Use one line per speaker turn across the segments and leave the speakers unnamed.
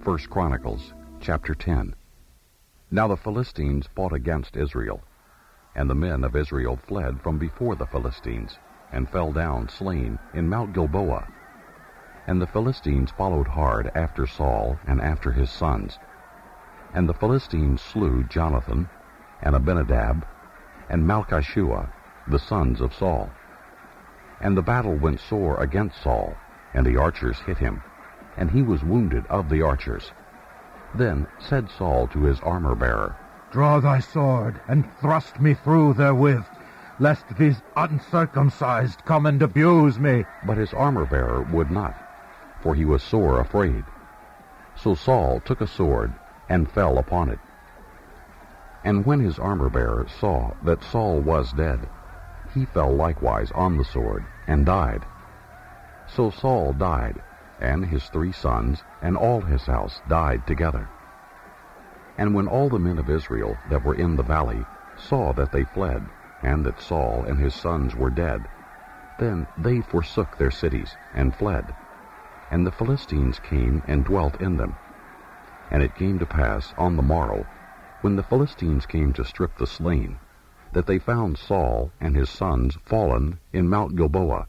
1 Chronicles, chapter 10. Now the Philistines fought against Israel, and the men of Israel fled from before the Philistines, and fell down slain in Mount Gilboa. And the Philistines followed hard after Saul and after his sons. And the Philistines slew Jonathan, and Abinadab, and Malchishua, the sons of Saul. And the battle went sore against Saul, and the archers hit him, and he was wounded of the archers. Then said Saul to his armor-bearer,
Draw thy sword, and thrust me through therewith, lest these uncircumcised come and abuse me.
But his armor-bearer would not, for he was sore afraid. So Saul took a sword, and fell upon it. And when his armor-bearer saw that Saul was dead, he fell likewise on the sword, and died. So Saul died, and his 3 sons, and all his house died together. And when all the men of Israel that were in the valley saw that they fled, and that Saul and his sons were dead, then they forsook their cities, and fled. And the Philistines came and dwelt in them. And it came to pass on the morrow, when the Philistines came to strip the slain, that they found Saul and his sons fallen in Mount Gilboa.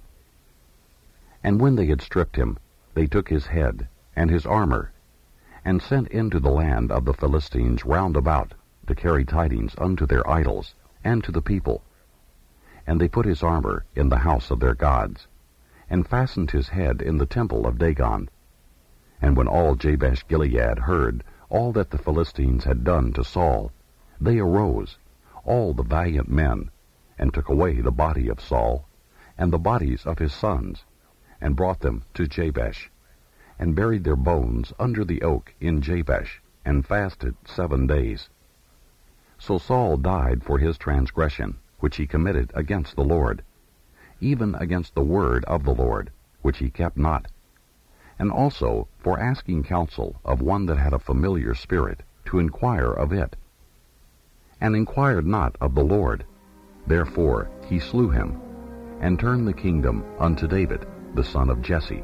And when they had stripped him, they took his head and his armor, and sent into the land of the Philistines round about to carry tidings unto their idols and to the people. And they put his armor in the house of their gods, and fastened his head in the temple of Dagon. And when all Jabesh-Gilead heard all that the Philistines had done to Saul, they arose, all the valiant men, and took away the body of Saul, and the bodies of his sons, and brought them to Jabesh, and buried their bones under the oak in Jabesh, and fasted 7 days. So Saul died for his transgression, which he committed against the Lord, even against the word of the Lord, which he kept not, and also for asking counsel of one that had a familiar spirit, to inquire of it, and inquired not of the Lord. Therefore he slew him, and turned the kingdom unto David, the son of Jesse.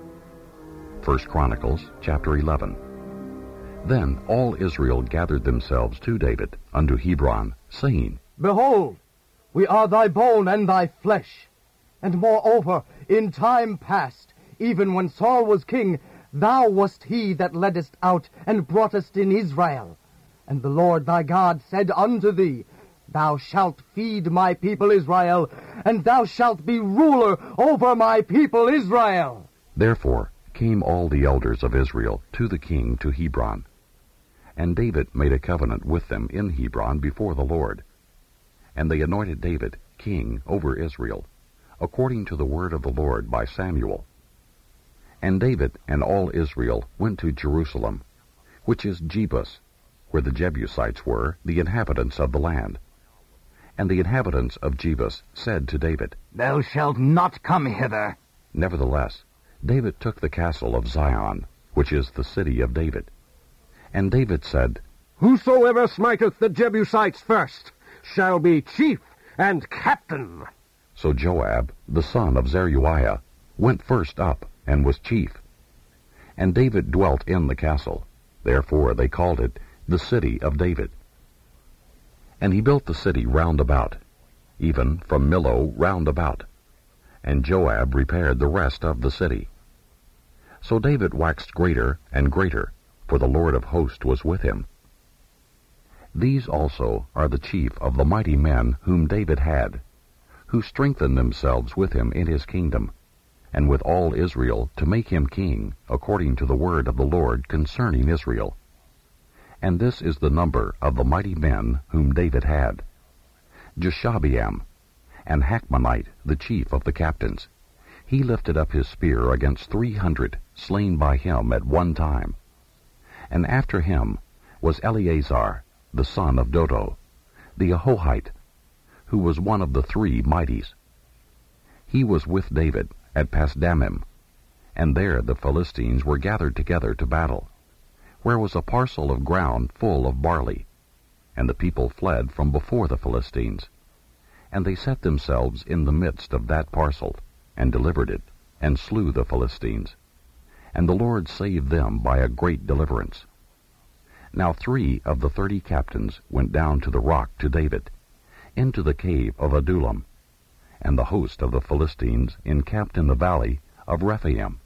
1 Chronicles, chapter 11. Then all Israel gathered themselves to David unto Hebron, saying,
Behold, we are thy bone and thy flesh. And moreover, in time past, even when Saul was king, thou wast he that leddest out and broughtest in Israel. And the Lord thy God said unto thee, Thou shalt feed my people Israel, and thou shalt be ruler over my people Israel.
Therefore came all the elders of Israel to the king to Hebron. And David made a covenant with them in Hebron before the Lord. And they anointed David king over Israel, according to the word of the Lord by Samuel. And David and all Israel went to Jerusalem, which is Jebus, where the Jebusites were, the inhabitants of the land. And the inhabitants of Jebus said to David,
Thou shalt not come hither.
Nevertheless, David took the castle of Zion, which is the city of David. And David said,
Whosoever smiteth the Jebusites first shall be chief and captain.
So Joab, the son of Zeruiah, went first up, and was chief. And David dwelt in the castle. Therefore they called it the city of David. And he built the city round about, even from Millo round about. And Joab repaired the rest of the city. So David waxed greater and greater, for the Lord of hosts was with him. These also are the chief of the mighty men whom David had, who strengthened themselves with him in his kingdom, and with all Israel, to make him king, according to the word of the Lord concerning Israel. And this is the number of the mighty men whom David had: Jeshabeam, and Hachmonite, the chief of the captains. He lifted up his spear against 300, slain by him at one time. And after him was Eleazar, the son of Dodo, the Ahohite, who was one of the 3 mighties. He was with David at Pasdammim, and there the Philistines were gathered together to battle, where was a parcel of ground full of barley. And the people fled from before the Philistines. And they set themselves in the midst of that parcel, and delivered it, and slew the Philistines. and the Lord saved them by a great deliverance. Now 3 of the 30 captains went down to the rock to David, into the cave of Adullam, and the host of the Philistines encamped in the valley of Rephaim.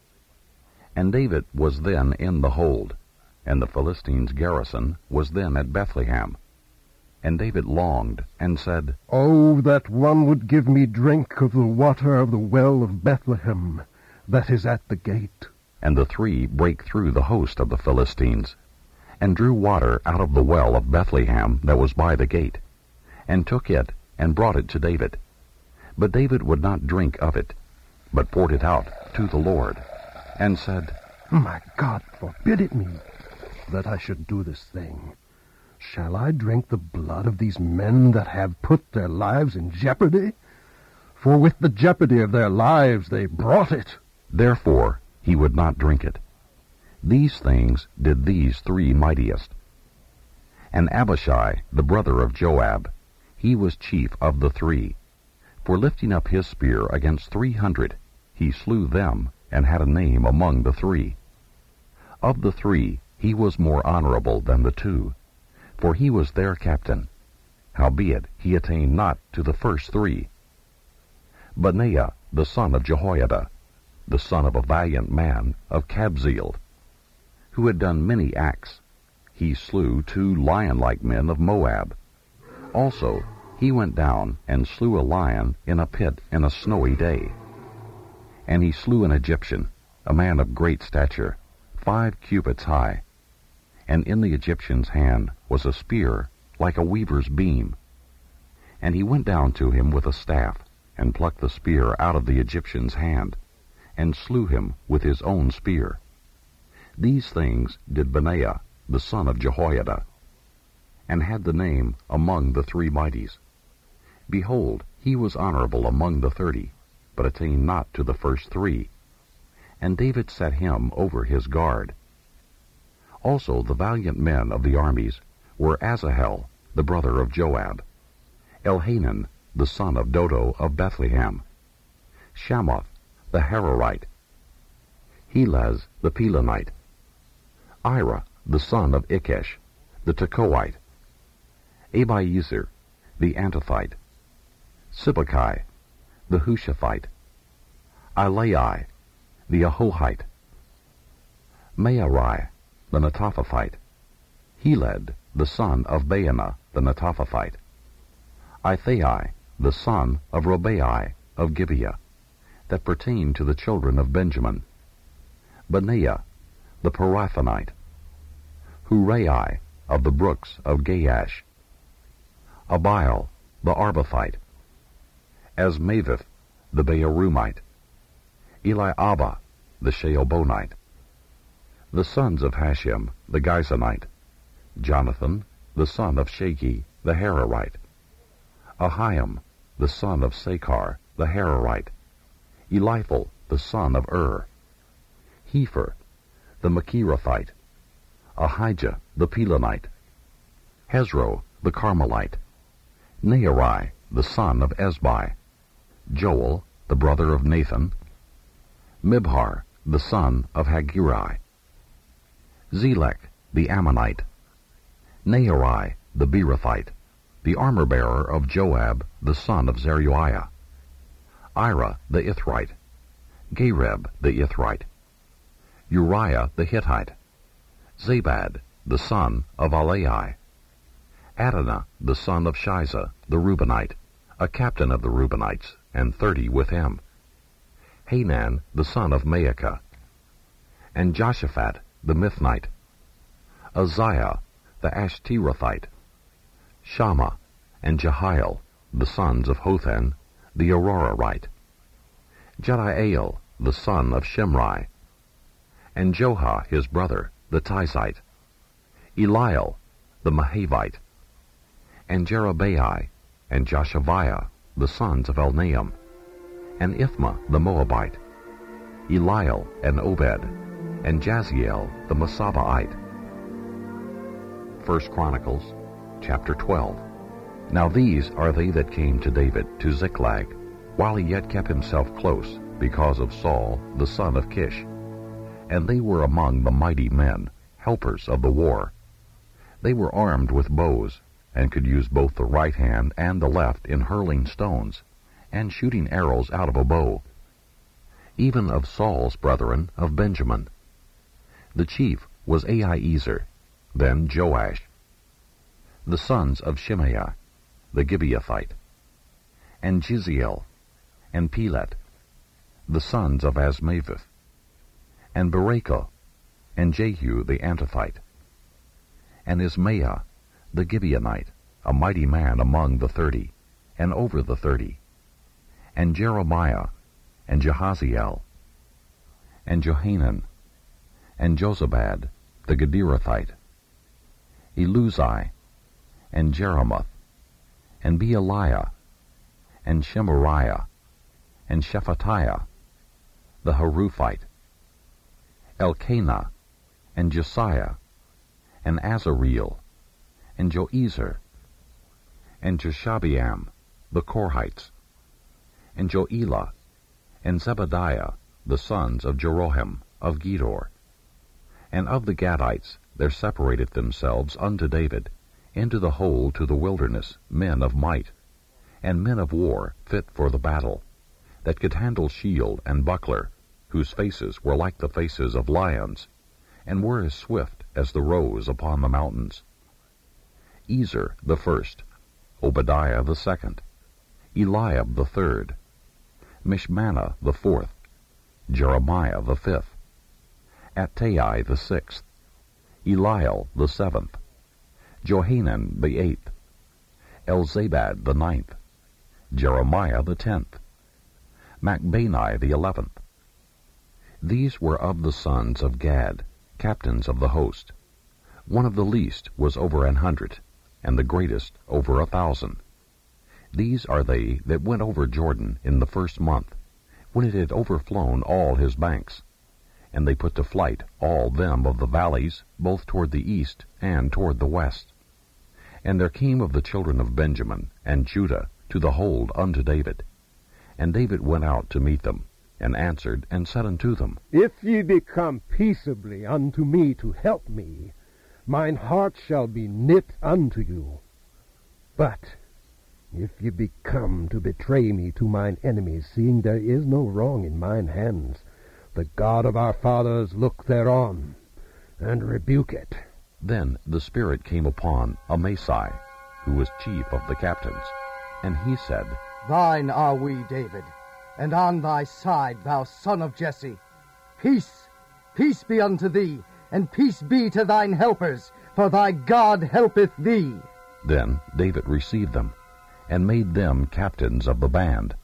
And David was then in the hold, and the Philistines' garrison was then at Bethlehem. And David longed, and said,
Oh, that one would give me drink of the water of the well of Bethlehem, that is at the gate.
And the 3 brake through the host of the Philistines, and drew water out of the well of Bethlehem that was by the gate, and took it, and brought it to David. But David would not drink of it, but poured it out to the Lord, and said,
My God forbid it me, that I should do this thing. Shall I drink the blood of these men that have put their lives in jeopardy? For with the jeopardy of their lives they brought it.
Therefore he would not drink it. These things did these 3 mightiest. And Abishai, the brother of Joab, he was chief of the 3. For lifting up his spear against 300, he slew them, and had a name among the 3. Of the 3, he was more honorable than the 2, for he was their captain. Howbeit he attained not to the first 3. Benaiah, the son of Jehoiada, the son of a valiant man of Kabzeel, who had done many acts, he slew 2 lion-like men of Moab. Also he went down and slew a lion in a pit in a snowy day. And he slew an Egyptian, a man of great stature, 5 cubits high. And in the Egyptian's hand was a spear like a weaver's beam. And he went down to him with a staff, and plucked the spear out of the Egyptian's hand, and slew him with his own spear. These things did Benaiah, the son of Jehoiada, and had the name among the 3 mighties. Behold, he was honorable among the 30, but attained not to the first 3. And David set him over his guard. Also the valiant men of the armies were Asahel, the brother of Joab, Elhanan, the son of Dodo of Bethlehem, Shamoth, the Hararite, Helaz, the Pelonite, Ira, the son of Ikesh, the Tekoite, Abiezer, the Antothite, Sibbecai, the Hushathite, Ilai, the Ahohite, Maarai, the Netophathite, Heled, the son of Baanah, the Netophathite, Ithai, the son of Robai of Gibeah, that pertained to the children of Benjamin, Benaiah, the Pirathonite, Hurai, of the brooks of Gaash, Abiel, the Arbathite, Asmaveth, the Beerumite, Eliabah, the Shealbonite, the sons of Hashem, the Gizonite, Jonathan, the son of Shagi, the Hararite, Ahiam, the son of Sakar, the Hararite, Eliphel, the son of Hefer, the Machirathite, Ahijah, the Pelonite, Hezro, the Carmelite, Nearai, the son of Ezbai, Joel, the brother of Nathan, Mibhar, the son of Hagirai, Zelek, the Ammonite, Naharai, the Beerothite, the armor-bearer of Joab, the son of Zeruiah, Ira, the Ithrite, Gareb, the Ithrite, Uriah, the Hittite, Zabad, the son of Alai, Adonah, the son of Shiza, the Reubenite, a captain of the Reubenites, and 30 with him, Hanan, the son of Maacah, and Joshaphat, the Mithnite, Uzziah, the Ashterothite, Shammah, and Jehiel, the sons of Hothan, the Arorarite, Jediael, the son of Shimri, and Johah, his brother, the Tizite, Eliel, the Mahavite, and Jerubbaal, and Joshaviah, the sons of Elnaam, and Ithma, the Moabite, Eliel, and Obed, and Jaziel, the Masabaite. 1 Chronicles, chapter 12. Now these are they that came to David to Ziklag, while he yet kept himself close, because of Saul, the son of Kish. and they were among the mighty men, helpers of the war. They were armed with bows, and could use both the right hand and the left in hurling stones, and shooting arrows out of a bow. Even of Saul's brethren of Benjamin. The chief was Ahiezer, then Joash. The sons of Shemaiah, the Gibeathite, and Jeziel, and Pelet, the sons of Asmaveth, and Berachah, and Jehu the Antothite, and Ismaiah the Gibeonite, a mighty man among the 30, and over the 30, and Jeremiah, and Jehaziel, and Johanan, and Jozabad the Gederathite, Eluzai, and Jeremoth, and Bealiah, and Shemariah, and Shephatiah the Haruphite, Elkanah, and Josiah, and Azareel, and Joezer, and Jeshabeam the Korhites, and Joelah, and Zebadiah, the sons of Jeroham of Gedor. And of the Gadites there separated themselves unto David into the whole to the wilderness men of might, and men of war fit for the battle, that could handle shield and buckler, whose faces were like the faces of lions, and were as swift as the roes upon the mountains. Ezer the first, Obadiah the second, Eliab the third, Mishmannah the fourth, Jeremiah the fifth, Attai the sixth, Eliel the seventh, Johanan the eighth, Elzabad the ninth, Jeremiah the 10th, Machbani the 11th. These were of the sons of Gad, captains of the host. One of the least was over 100, and the greatest over 1,000. These are they that went over Jordan in the first month, when it had overflown all his banks. And they put to flight all them of the valleys, both toward the east and toward the west. And there came of the children of Benjamin and Judah to the hold unto David. And David went out to meet them, and answered and said unto them,
If ye be come peaceably unto me to help me, mine heart shall be knit unto you. But if ye be come to betray me to mine enemies, seeing there is no wrong in mine hands, the God of our fathers look thereon, and rebuke it.
Then the Spirit came upon Amasai, who was chief of the captains, and he said,
Thine are we, David, and on thy side, thou son of Jesse. Peace, peace be unto thee, and peace be to thine helpers, for thy God helpeth thee.
Then David received them, and made them captains of the band.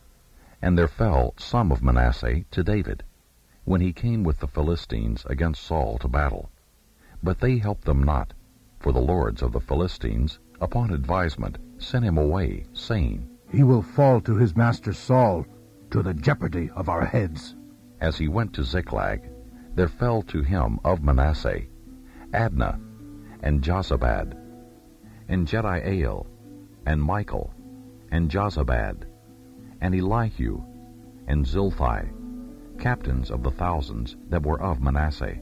And there fell some of Manasseh to David, when he came with the Philistines against Saul to battle. But they helped them not, for the lords of the Philistines, upon advisement, sent him away, saying,
He will fall to his master Saul, to the jeopardy of our heads.
As he went to Ziklag, there fell to him of Manasseh Adnah, and Jozabad, and Jediael, and Michael, and Jozabad, and Elihu, and Zilthai, captains of the thousands that were of Manasseh.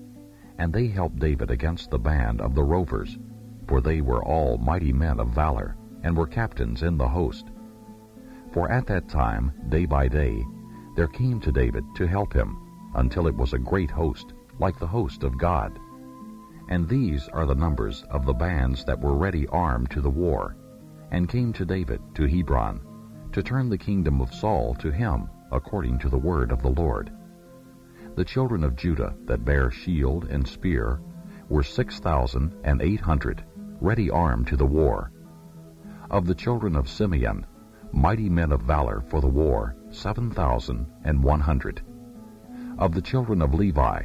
And they helped David against the band of the rovers, for they were all mighty men of valor, and were captains in the host. For at that time, day by day, there came to David to help him, until it was a great host, like the host of God. And these are the numbers of the bands that were ready armed to the war, and came to David to Hebron, to turn the kingdom of Saul to him, according to the word of the Lord. The children of Judah that bare shield and spear were 6,800, ready armed to the war. Of the children of Simeon, mighty men of valor for the war, 7,100. Of the children of Levi,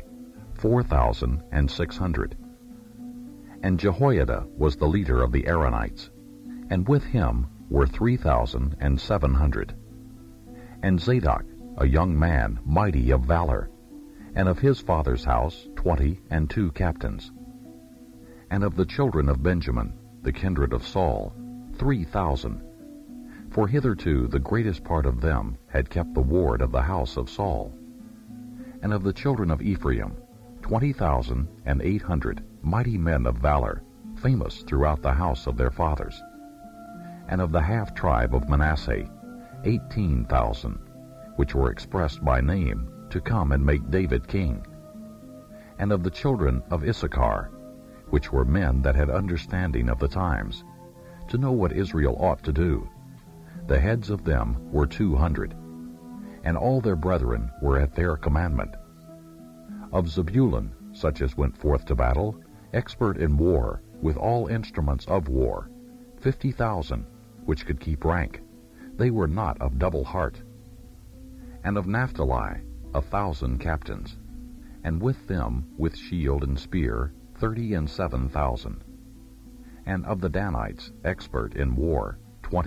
4,600. And Jehoiada was the leader of the Aaronites, and with him were 3,700. And Zadok, a young man, mighty of valor, and of his father's house 22 captains. And of the children of Benjamin, the kindred of Saul, 3,000. For hitherto the greatest part of them had kept the ward of the house of Saul. And of the children of Ephraim, 20,800 mighty men of valor, famous throughout the house of their fathers. And of the half-tribe of Manasseh, 18,000, which were expressed by name, to come and make David king. And of the children of Issachar, which were men that had understanding of the times, to know what Israel ought to do, the heads of them were 200, and all their brethren were at their commandment. Of Zebulun, such as went forth to battle, expert in war, with all instruments of war, 50,000, which could keep rank. They were not of double heart. And of Naphtali, 1,000 captains, and with them, with shield and spear, 37,000. And of the Danites, expert in war,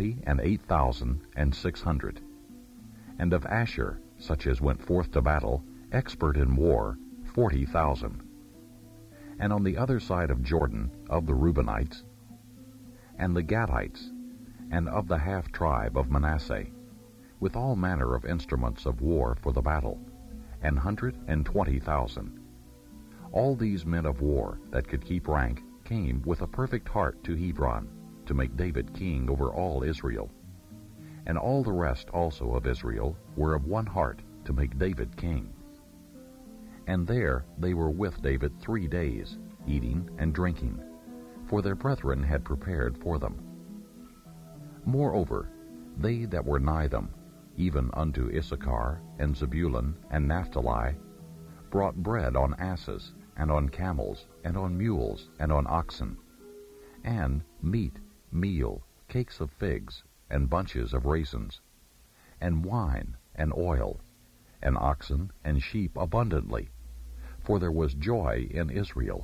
28,600. And of Asher, such as went forth to battle, expert in war, 40,000. And on the other side of Jordan, of the Reubenites, and the Gadites, and of the half-tribe of Manasseh, with all manner of instruments of war for the battle, 120,000. All these men of war that could keep rank came with a perfect heart to Hebron, to make David king over all Israel. And all the rest also of Israel were of one heart to make David king. And there they were with David 3 days, eating and drinking, for their brethren had prepared for them. Moreover, they that were nigh them, even unto Issachar and Zebulun and Naphtali, brought bread on asses, and on camels, and on mules, and on oxen, and meat, meal, cakes of figs, and bunches of raisins, and wine, and oil, and oxen and sheep abundantly, for there was joy in Israel.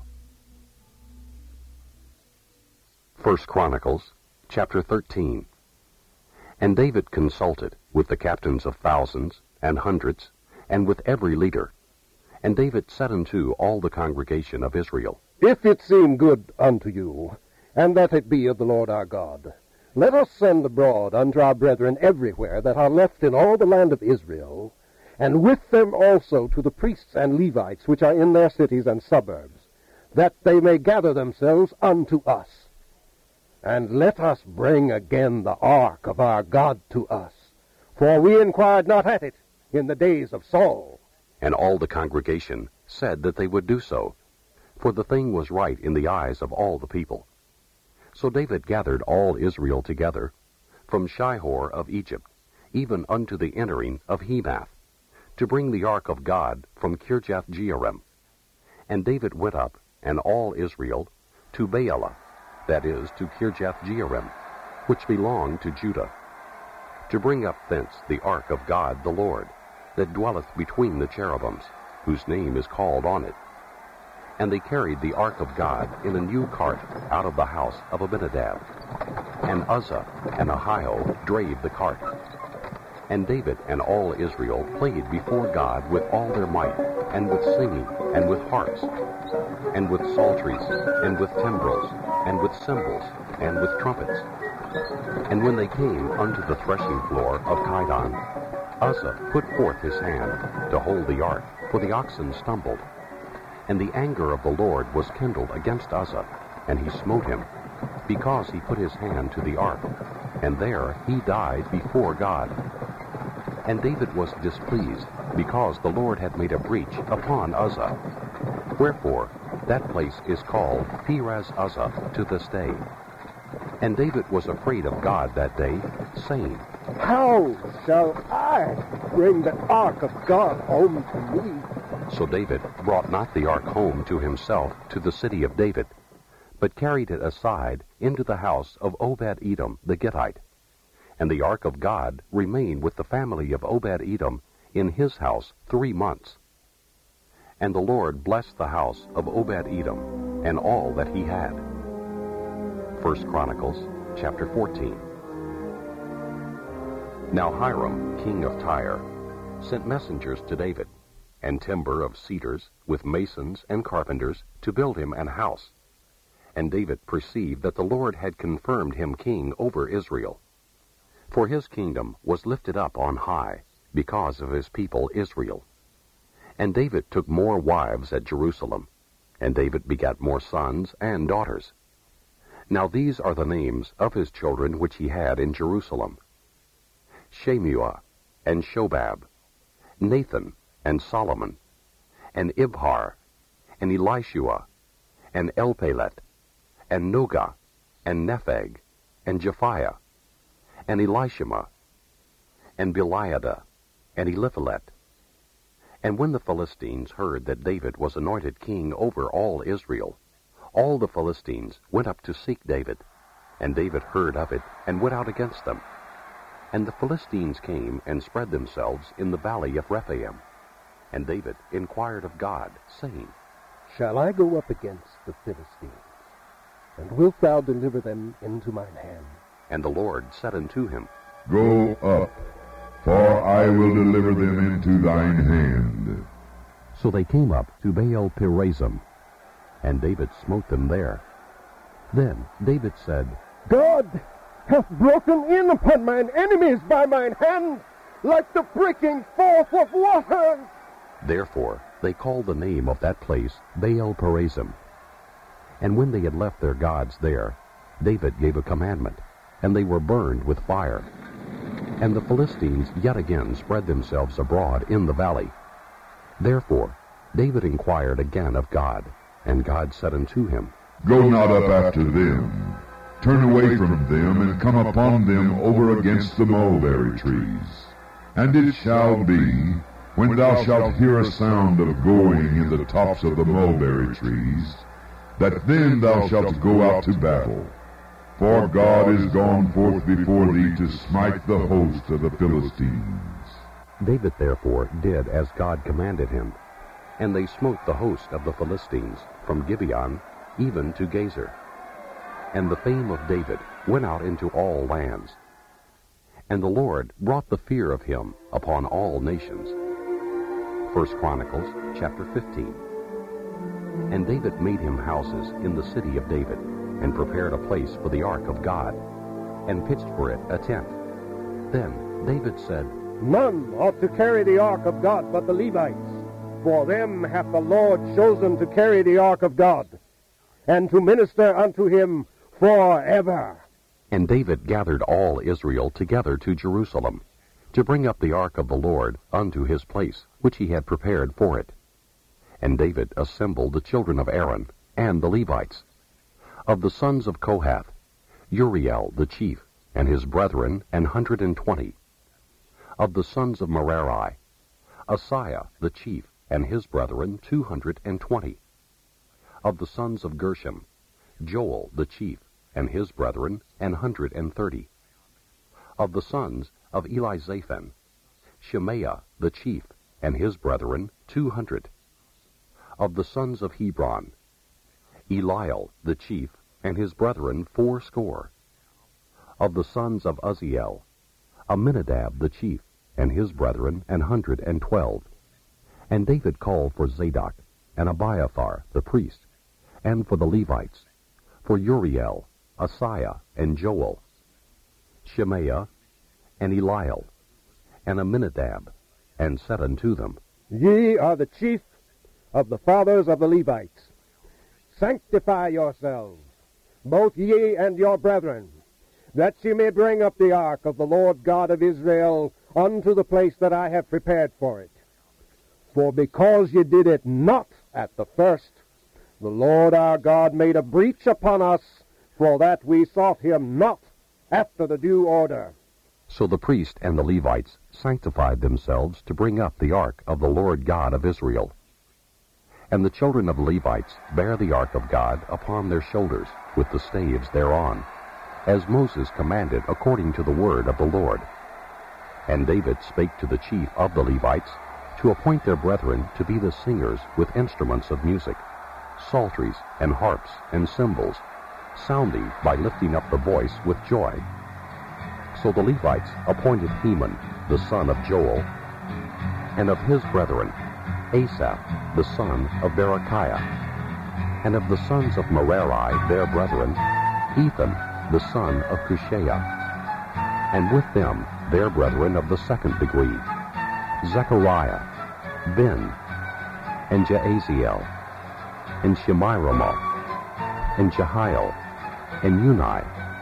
1 Chronicles, chapter 13. And David consulted with the captains of thousands and hundreds, and with every leader. And David said unto all the congregation of Israel,
If it seem good unto you, and that it be of the Lord our God, let us send abroad unto our brethren everywhere that are left in all the land of Israel, and with them also to the priests and Levites which are in their cities and suburbs, that they may gather themselves unto us. And let us bring again the ark of our God to us, for we inquired not at it in the days of Saul.
And all the congregation said that they would do so, for the thing was right in the eyes of all the people. So David gathered all Israel together, from Shihor of Egypt, even unto the entering of Hemath, to bring the ark of God from Kirjath-jearim. And David went up, and all Israel, to Baalah, that is, to Kirjath-jearim, which belonged to Judah, to bring up thence the ark of God the Lord, that dwelleth between the cherubims, whose name is called on it. And they carried the ark of God in a new cart out of the house of Abinadab. And Uzzah and Ahio drave the cart. And David and all Israel played before God with all their might, and with singing, and with harps, and with psalteries, and with timbrels, and with cymbals, and with trumpets. And when they came unto the threshing floor of Chidon, Uzzah put forth his hand to hold the ark, for the oxen stumbled. And the anger of the Lord was kindled against Uzzah, and he smote him, because he put his hand to the ark, and there he died before God. And David was displeased, because the Lord had made a breach upon Uzzah. Wherefore that place is called Perez-Uzzah to this day. And David was afraid of God that day, saying,
How shall I bring the ark of God home to me?
So David brought not the ark home to himself to the city of David, but carried it aside into the house of Obed-Edom the Gittite. And the ark of God remained with the family of Obed-Edom in his house 3 months. And the Lord blessed the house of Obed-Edom and all that he had. 1 Chronicles chapter 14. Now Hiram, king of Tyre, sent messengers to David, and timber of cedars, with masons and carpenters, to build him an house. And David perceived that the Lord had confirmed him king over Israel. For his kingdom was lifted up on high, because of his people Israel. And David took more wives at Jerusalem, and David begat more sons and daughters. Now these are the names of his children which he had in Jerusalem: Shemuah, and Shobab, Nathan, and Solomon, and Ibhar, and Elishua, and Elpalet, and Nogah, and Nepheg, and Japhiah, and Elishama, and Beliada, and Eliphalet. And when the Philistines heard that David was anointed king over all Israel, all the Philistines went up to seek David. And David heard of it, and went out against them. And the Philistines came and spread themselves in the valley of Rephaim. And David inquired of God, saying,
Shall I go up against the Philistines? And wilt thou deliver them into mine hand?
And the Lord said unto him,
Go up, for I will deliver them into thine hand.
So they came up to Baal-perazim, and David smote them there. Then David said,
God hath broken in upon mine enemies by mine hand, like the breaking forth of waters.
Therefore they called the name of that place Baal-perazim. And when they had left their gods there, David gave a commandment, and they were burned with fire. And the Philistines yet again spread themselves abroad in the valley. Therefore David inquired again of God, and God said unto him,
Go not up after them. Turn away from them, and come upon them over against the mulberry trees. And it shall be, when thou shalt hear a sound of going in the tops of the mulberry trees, that then thou shalt go out to battle. For God is gone forth before thee to smite the host of the Philistines.
David therefore did as God commanded him, and they smote the host of the Philistines from Gibeon even to Gezer. And the fame of David went out into all lands. And the Lord brought the fear of him upon all nations. 1 Chronicles chapter 15. And David made him houses in the city of David, and prepared a place for the ark of God, and pitched for it a tent. Then David said,
None ought to carry the ark of God but the Levites, for them hath the Lord chosen to carry the ark of God, and to minister unto him forever.
And David gathered all Israel together to Jerusalem, to bring up the ark of the Lord unto his place, which he had prepared for it. And David assembled the children of Aaron, and the Levites. Of the sons of Kohath, Uriel the chief, and his brethren 120. Of the sons of Merari, Asaiah the chief, and his brethren 220. Of the sons of Gershom, Joel the chief, and his brethren 130. Of the sons of Elizaphan, Shemaiah the chief, and his brethren 200. Of the sons of Hebron, Eliel the chief, and his brethren 80. Of the sons of Uzziel, Aminadab the chief, and his brethren 112. And David called for Zadok, and Abiathar the priest, and for the Levites, for Uriel, Asaiah, and Joel, Shemaiah, and Eliel, and Aminadab, and said unto them,
Ye are the chief of the fathers of the Levites. Sanctify yourselves, both ye and your brethren, that ye may bring up the ark of the Lord God of Israel unto the place that I have prepared for it. For because ye did it not at the first, the Lord our God made a breach upon us, for that we sought him not after the due order.
So the priest and the Levites sanctified themselves to bring up the ark of the Lord God of Israel. And the children of the Levites bare the ark of God upon their shoulders, with the staves thereon, as Moses commanded according to the word of the Lord. And David spake to the chief of the Levites, to appoint their brethren to be the singers with instruments of music, psalteries, and harps, and cymbals, sounding by lifting up the voice with joy. So the Levites appointed Heman, the son of Joel, and of his brethren, Asaph, the son of Berechiah, and of the sons of Merari, their brethren, Ethan, the son of Cushiah, and with them their brethren of the second degree, Zechariah, Ben,
and Jaaziel, and Shemiramoth, and Jehiel, and Uni,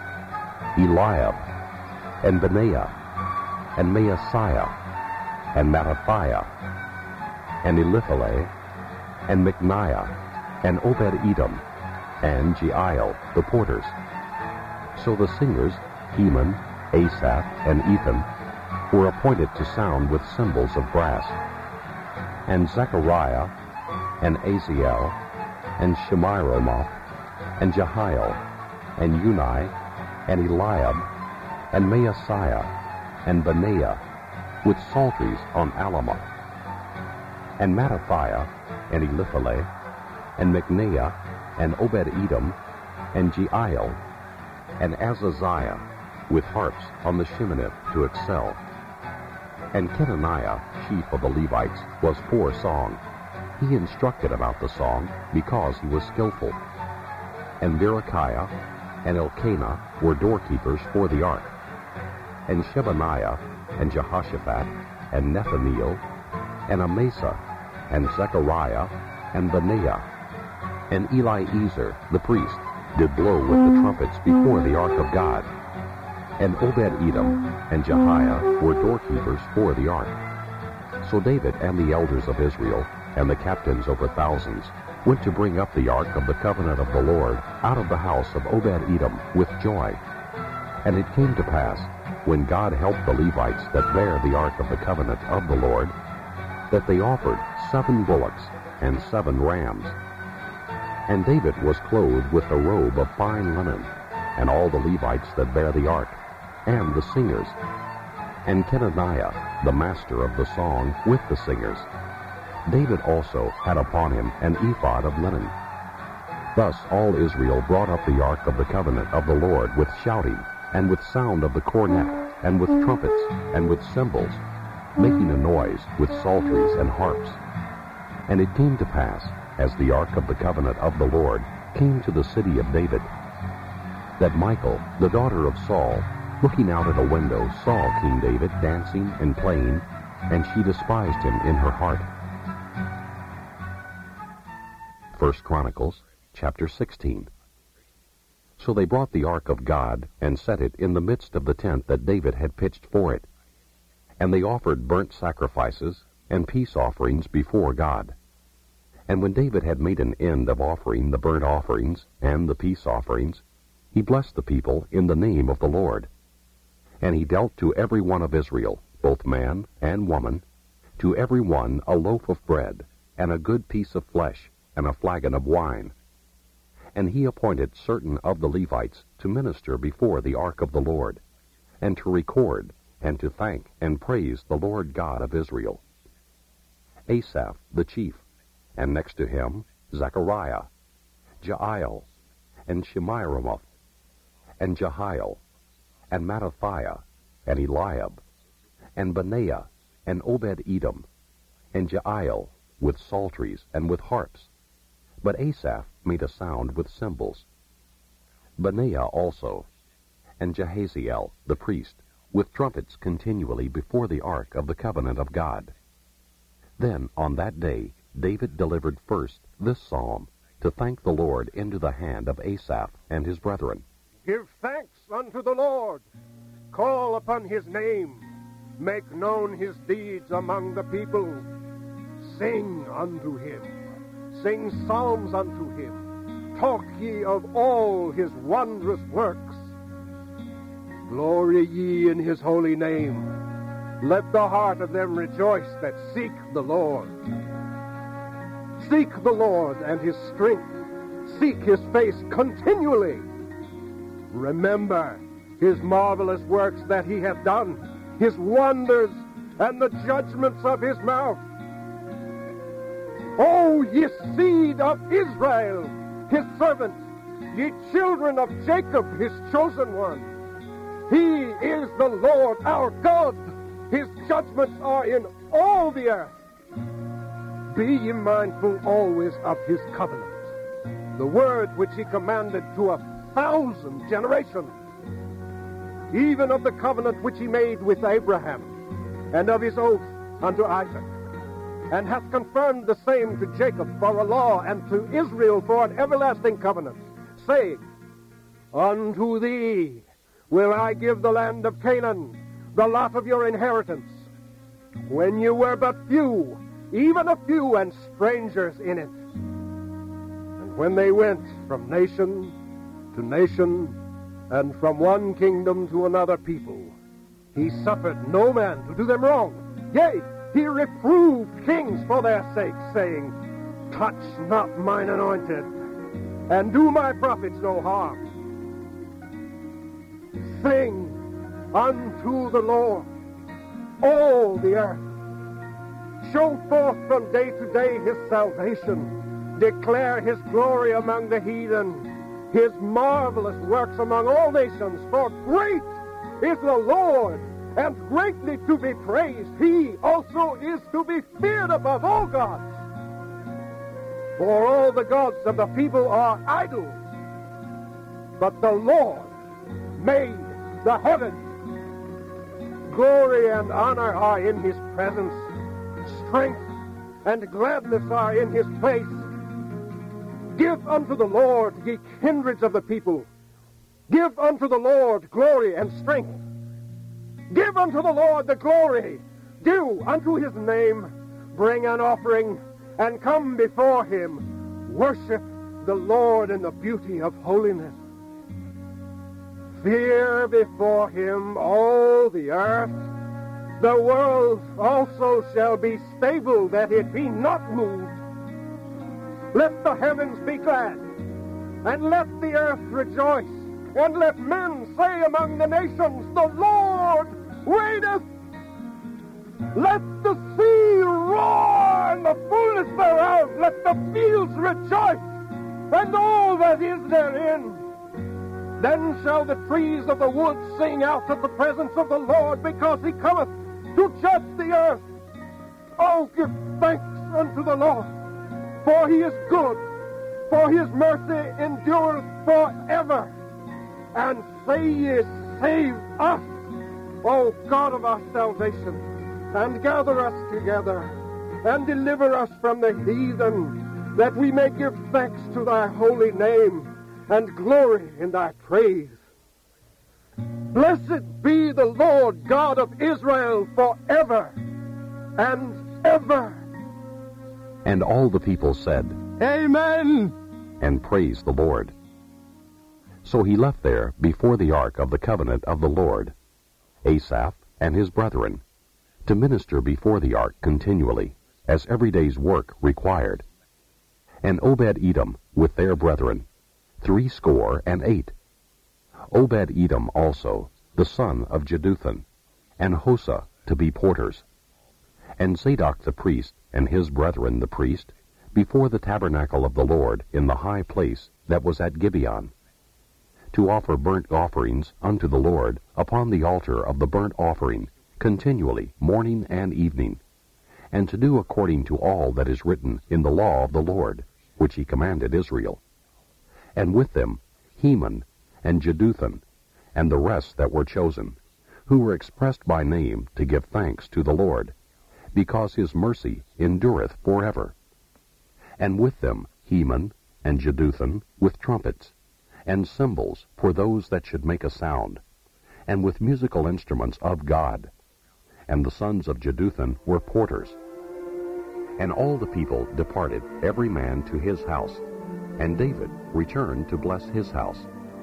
Eliab, and Benaiah, and Maaseiah, and Mattathiah, and Elipheleh, and Micniah, and Obed-Edom, and Jeiel, the porters. So the singers, Heman, Asaph, and Ethan, were appointed to sound with cymbals of brass. And Zechariah, and Aziel, and Shemiramoth, and Jehiel, and Uni, and Eliab, and Maaseiah, and Benaiah, with psalteries on Alamoth. And Mattathiah, and Elipheleh, and Micniah, and Obed-Edom, and Jeiel, and Azaziah, with harps on the Sheminith to excel. And Kenaniah, chief of the Levites, was for song. He instructed about the song, because he was skillful. And Berechiah and Elkanah were doorkeepers for the ark. And Shebaniah, and Jehoshaphat, and Nethaneel, and Amasa, and Zechariah, and Benaiah, and Eliezer the priest, did blow with the trumpets before the ark of God. And Obed-Edom and Jehiah were doorkeepers for the ark. So David and the elders of Israel, and the captains over thousands, went to bring up the ark of the covenant of the Lord out of the house of Obed-Edom with joy. And it came to pass, when God helped the Levites that bare the ark of the covenant of the Lord, that they offered 7 bullocks and 7 rams. And David was clothed with a robe of fine linen, and all the Levites that bare the ark, and the singers, and Kenaniah, the master of the song, with the singers. David also had upon him an ephod of linen. Thus all Israel brought up the ark of the covenant of the Lord with shouting, and with sound of the cornet, and with trumpets, and with cymbals, making a noise with psalteries and harps. And it came to pass, as the ark of the covenant of the Lord came to the city of David, that Michal, the daughter of Saul, looking out at a window, saw King David dancing and playing, and she despised him in her heart. 1 Chronicles, chapter 16. So they brought the ark of God, and set it in the midst of the tent that David had pitched for it. And they offered burnt sacrifices and peace offerings before God. And when David had made an end of offering the burnt offerings and the peace offerings, he blessed the people in the name of the Lord. And he dealt to every one of Israel, both man and woman, to every one a loaf of bread, and a good piece of flesh, and a flagon of wine. And he appointed certain of the Levites to minister before the ark of the Lord, and to record, and to thank and praise the Lord God of Israel. Asaph the chief, and next to him Zechariah, Jeiel, and Shemiramoth, and Jehiel, and Mattathiah, and Eliab, and Benaiah, and Obed-Edom, and Jeiel, with psalteries and with harps. But Asaph made a sound with cymbals. Benaiah also, and Jahaziel the priest, with trumpets continually before the ark of the covenant of God. Then on that day David delivered first this psalm, to thank the Lord into the hand of Asaph and his brethren.
Give thanks unto the Lord. Call upon his name. Make known his deeds among the people. Sing unto him. Sing psalms unto him. Talk ye of all his wondrous works. Glory ye in his holy name. Let the heart of them rejoice that seek the Lord. Seek the Lord and his strength. Seek his face continually. Remember his marvelous works that he hath done, his wonders and the judgments of his mouth. O ye seed of Israel, his servant, ye children of Jacob, his chosen one. He is the Lord our God. His judgments are in all the earth. Be ye mindful always of his covenant, the word which he commanded to 1,000 generations, even of the covenant which he made with Abraham, and of his oath unto Isaac. and hath confirmed the same to Jacob for a law, and to Israel for an everlasting covenant, saying, Unto thee will I give the land of Canaan, the lot of your inheritance, when you were but few, even a few, and strangers in it. And when they went from nation to nation, and from one kingdom to another people, he suffered no man to do them wrong. Yea, he reproved kings for their sake, saying, Touch not mine anointed, and do my prophets no harm. Sing unto the Lord, all the earth. Show forth from day to day his salvation. Declare his glory among the heathen, his marvelous works among all nations. For great is the Lord, and greatly to be praised. He also is to be feared above all gods. For all the gods of the people are idols, but the Lord made the heavens. Glory and honor are in his presence. Strength and gladness are in his place. Give unto the Lord, ye kindreds of the people. Give unto the Lord glory and strength. Give unto the Lord the glory due unto his name. Bring an offering and come before him. Worship the Lord in the beauty of holiness. Fear before him all the earth. The world also shall be stable, that it be not moved. Let the heavens be glad, and let the earth rejoice, and let men say among the nations, The Lord reigneth. Let the sea roar, and the fullness thereof. Let the fields rejoice, and all that is therein. Then shall the trees of the wood sing out of the presence of the Lord, because he cometh to judge the earth. Oh, give thanks unto the Lord, for he is good, for his mercy endureth forever. And say ye, Save us, O God of our salvation, and gather us together, and deliver us from the heathen, that we may give thanks to thy holy name, and glory in thy praise. Blessed be the Lord God of Israel forever and ever.
And all the people said,
Amen,
and praised the Lord. So he left there before the ark of the covenant of the Lord Asaph and his brethren, to minister before the ark continually, as every day's work required, and Obed-Edom with their brethren, 68. Obed-Edom also, the son of Jeduthun, and Hosah to be porters, and Zadok the priest and his brethren the priest, before the tabernacle of the Lord in the high place that was at Gibeon, to offer burnt offerings unto the Lord upon the altar of the burnt offering, continually, morning and evening, and to do according to all that is written in the law of the Lord, which he commanded Israel. And with them Heman and Jeduthun, and the rest that were chosen, who were expressed by name to give thanks to the Lord, because his mercy endureth forever. And with them Heman and Jeduthun with trumpets, and cymbals for those that should make a sound, and with musical instruments of God. And the sons of Jeduthun were porters. And all the people departed, every man to his house, and David returned to bless his house.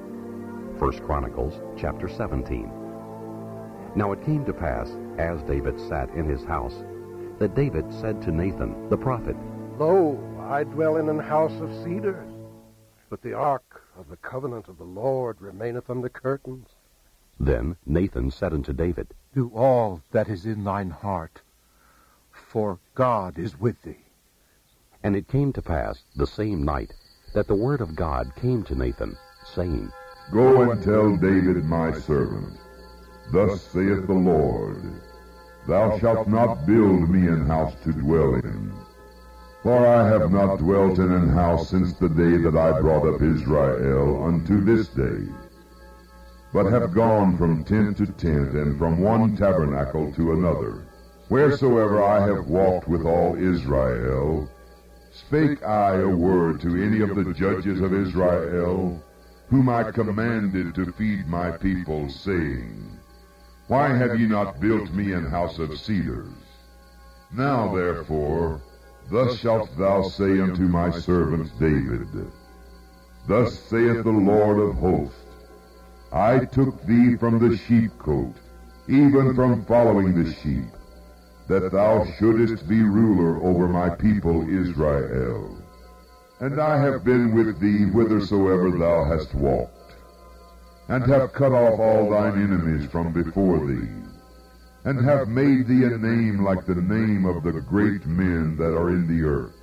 1 Chronicles chapter 17. Now it came to pass, as David sat in his house, that David said to Nathan the prophet,
Lo, I dwell in an house of cedars, but the ark of the covenant of the Lord remaineth under curtains.
Then Nathan said unto David,
Do all that is in thine heart, for God is with thee.
And it came to pass the same night that the word of God came to Nathan, saying,
Go and tell David my servant, Thus saith the Lord, Thou shalt not build me an house to dwell in. For I have not dwelt in an house since the day that I brought up Israel unto this day, but have gone from tent to tent, and from one tabernacle to another, Wheresoever I have walked with all Israel, spake I a word to any of the judges of Israel, whom I commanded to feed my people, saying, Why have ye not built me an house of cedars? Now therefore, thus shalt thou say unto my servant David, Thus saith the Lord of hosts, I took thee from the sheepcote, even from following the sheep, that thou shouldest be ruler over my people Israel. And I have been with thee whithersoever thou hast walked, and have cut off all thine enemies from before thee, and have made thee a name like the name of the great men that are in the earth.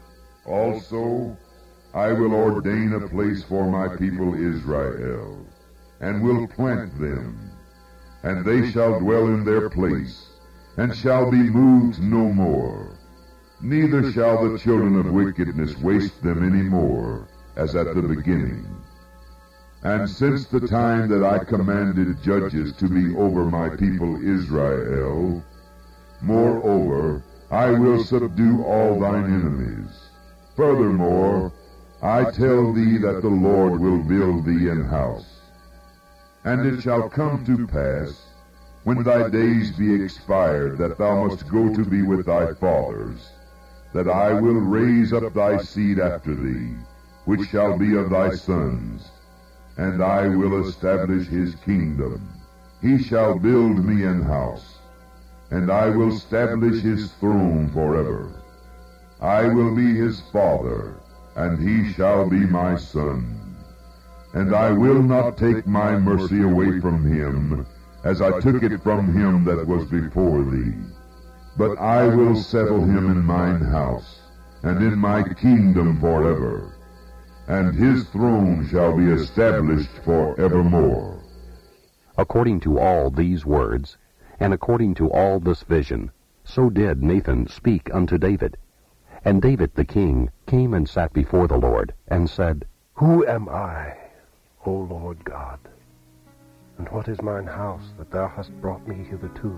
Also, I will ordain a place for my people Israel, and will plant them, and they shall dwell in their place, and shall be moved no more. Neither shall the children of wickedness waste them any more, as at the beginning. And since the time that I commanded judges to be over my people Israel, moreover, I will subdue all thine enemies. Furthermore, I tell thee that the Lord will build thee an house. And it shall come to pass, when thy days be expired, that thou must go to be with thy fathers, that I will raise up thy seed after thee, which shall be of thy sons, and I will establish his kingdom. He shall build me an house, and I will establish his throne forever. I will be his father, and he shall be my son. And I will not take my mercy away from him, as I took it from him that was before thee. But I will settle him in mine house, and in my kingdom forever, and his throne shall be established forevermore.
According to all these words, and according to all this vision, so did Nathan speak unto David. And David the king came and sat before the Lord, and said,
Who am I, O Lord God? And what is mine house that thou hast brought me hitherto?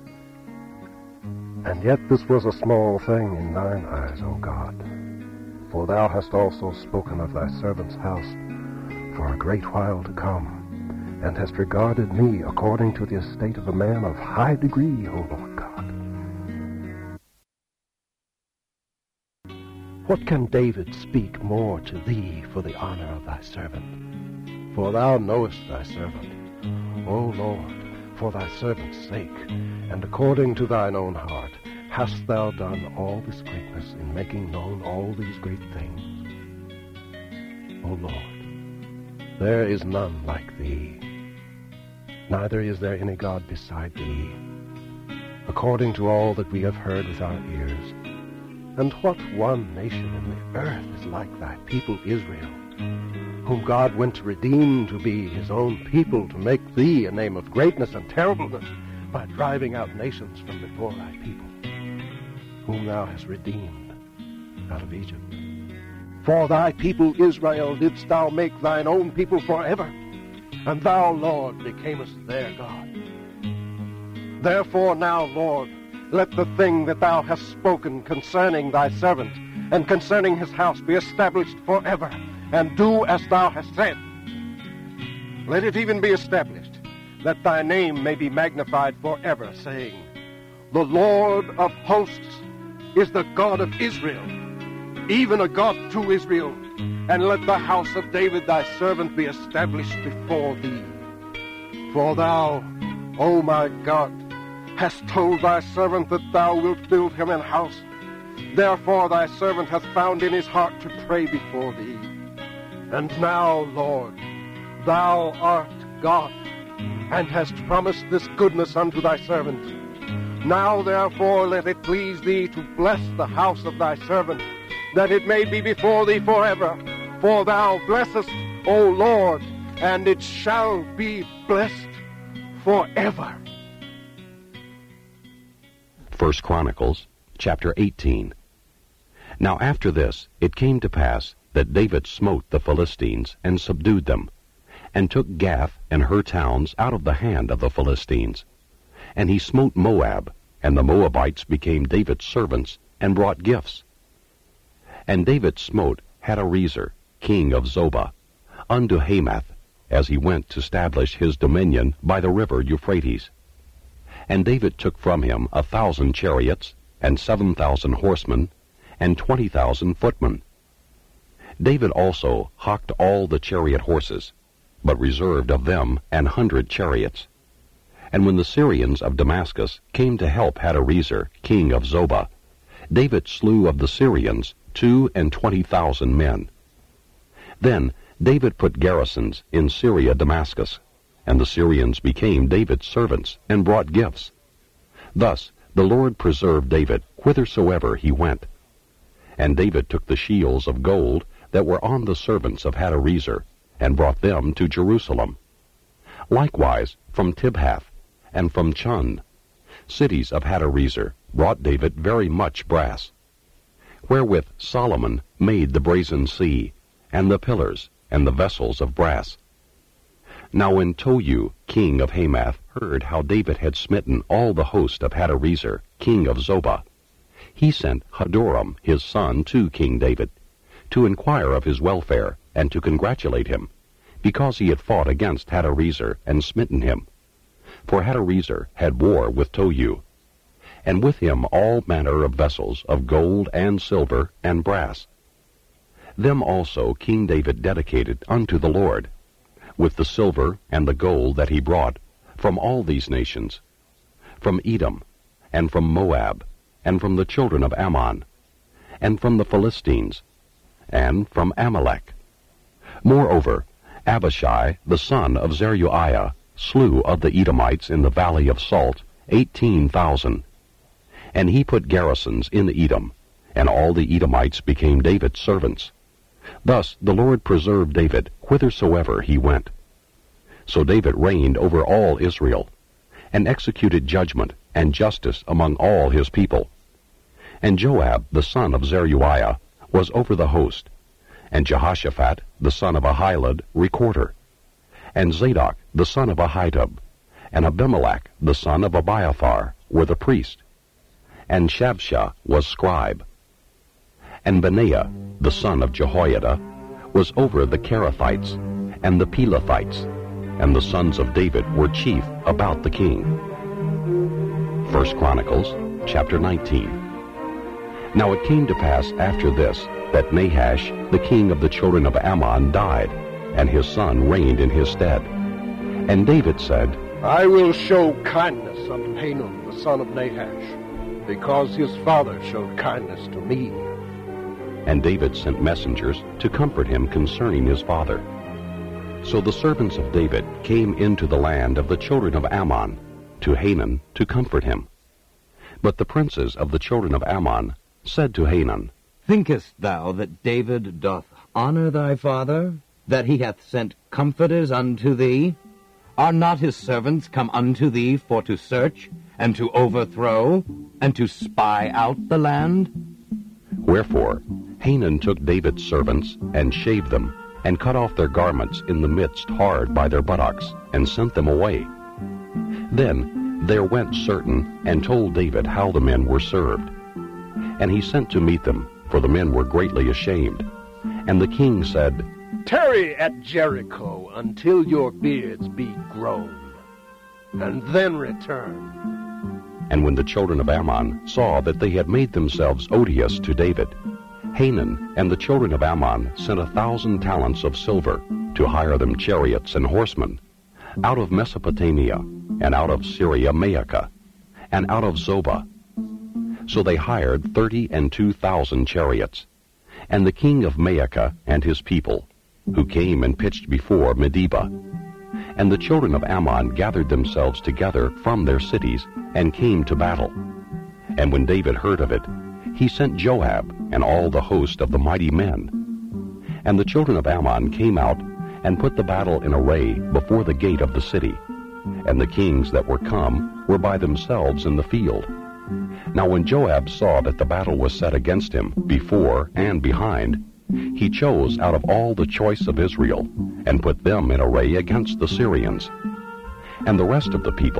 And yet this was a small thing in thine eyes, O God. For thou hast also spoken of thy servant's house for a great while to come, and hast regarded me according to the estate of a man of high degree, O Lord God. What can David speak more to thee for the honor of thy servant? For thou knowest thy servant, O Lord, for thy servant's sake, and according to thine own heart, hast thou done all this greatness in making known all these great things. O Lord, there is none like thee, neither is there any God beside thee, according to all that we have heard with our ears. And what one nation in the earth is like thy people Israel, whom God went to redeem to be his own people, to make thee a name of greatness and terribleness, by driving out nations from before thy people, whom thou hast redeemed out of Egypt. For thy people Israel didst thou make thine own people forever, and thou, Lord, becamest their God. Therefore now, Lord, let the thing that thou hast spoken concerning thy servant and concerning his house be established forever, and do as thou hast said. Let it even be established, that thy name may be magnified forever, saying, The Lord of hosts is the God of Israel, even a God to Israel, and let the house of David thy servant be established before thee. For thou, O my God, hast told thy servant that thou wilt build him an house. Therefore thy servant hath found in his heart to pray before thee. And now, Lord, thou art God, and hast promised this goodness unto thy servant. Now therefore let it please thee to bless the house of thy servant, that it may be before thee forever. For thou blessest, O Lord, and it shall be blessed forever.
1 Chronicles, chapter 18. Now after this it came to pass that David smote the Philistines and subdued them, and took Gath and her towns out of the hand of the Philistines. And he smote Moab, and the Moabites became David's servants and brought gifts. And David smote Hadarezer, king of Zobah, unto Hamath, as he went to establish his dominion by the river Euphrates. And David took from him 1,000 chariots, and 7,000 horsemen, and 20,000 footmen. David also hocked all the chariot horses, but reserved of them 100 chariots. And when the Syrians of Damascus came to help Hadarezer, king of Zobah, David slew of the Syrians 22,000 men. Then David put garrisons in Syria Damascus, and the Syrians became David's servants and brought gifts. Thus the Lord preserved David whithersoever he went. And David took the shields of gold that were on the servants of Hadarezer, and brought them to Jerusalem. Likewise from Tibhath and from Chun, cities of Hadarezer, brought David very much brass, wherewith Solomon made the brazen sea, and the pillars, and the vessels of brass. Now when Tohu, king of Hamath, heard how David had smitten all the host of Hadarezer, king of Zobah, he sent Hadoram his son to King David, to inquire of his welfare, and to congratulate him, because he had fought against Hadarezer and smitten him. For Hadarezer had war with Tohu, and with him all manner of vessels of gold and silver and brass. Them also King David dedicated unto the Lord, with the silver and the gold that he brought from all these nations, from Edom, and from Moab, and from the children of Ammon, and from the Philistines, and from Amalek. Moreover, Abishai, the son of Zeruiah, slew of the Edomites in the valley of Salt 18,000. And he put garrisons in Edom, and all the Edomites became David's servants. Thus the Lord preserved David whithersoever he went. So David reigned over all Israel, and executed judgment and justice among all his people. And Joab, the son of Zeruiah, was over the host, and Jehoshaphat, the son of Ahilud, recorder, and Zadok, the son of Ahitub, and Abimelech, the son of Abiathar, were the priest, and Shavsha was scribe. And Benaiah, the son of Jehoiada, was over the Kerethites and the Pelethites, and the sons of David were chief about the king. 1 Chronicles, chapter 19. Now it came to pass after this, that Nahash, the king of the children of Ammon, died, and his son reigned in his stead. And David said,
I will show kindness unto Hanun, the son of Nahash, because his father showed kindness to me.
And David sent messengers to comfort him concerning his father. So the servants of David came into the land of the children of Ammon, to Hanun, to comfort him. But the princes of the children of Ammon said to Hanun,
Thinkest thou that David doth honor thy father, that he hath sent comforters unto thee? Are not his servants come unto thee for to search, and to overthrow, and to spy out the land?
Wherefore Hanun took David's servants, and shaved them, and cut off their garments in the midst hard by their buttocks, and sent them away. Then there went certain, and told David how the men were served. And he sent to meet them, for the men were greatly ashamed. And the king said,
Tarry at Jericho until your beards be grown, and then return.
And when the children of Ammon saw that they had made themselves odious to David, Hanun and the children of Ammon sent 1,000 talents of silver to hire them chariots and horsemen, out of Mesopotamia, and out of Syria Maacah, and out of Zobah. So they hired 32,000 chariots. And the king of Maacah and his people, who came and pitched before Medeba. And the children of Ammon gathered themselves together from their cities, and came to battle. And when David heard of it, he sent Joab and all the host of the mighty men. And the children of Ammon came out, and put the battle in array before the gate of the city. And the kings that were come were by themselves in the field. Now when Joab saw that the battle was set against him before and behind, he chose out of all the choice of Israel, and put them in array against the Syrians. And the rest of the people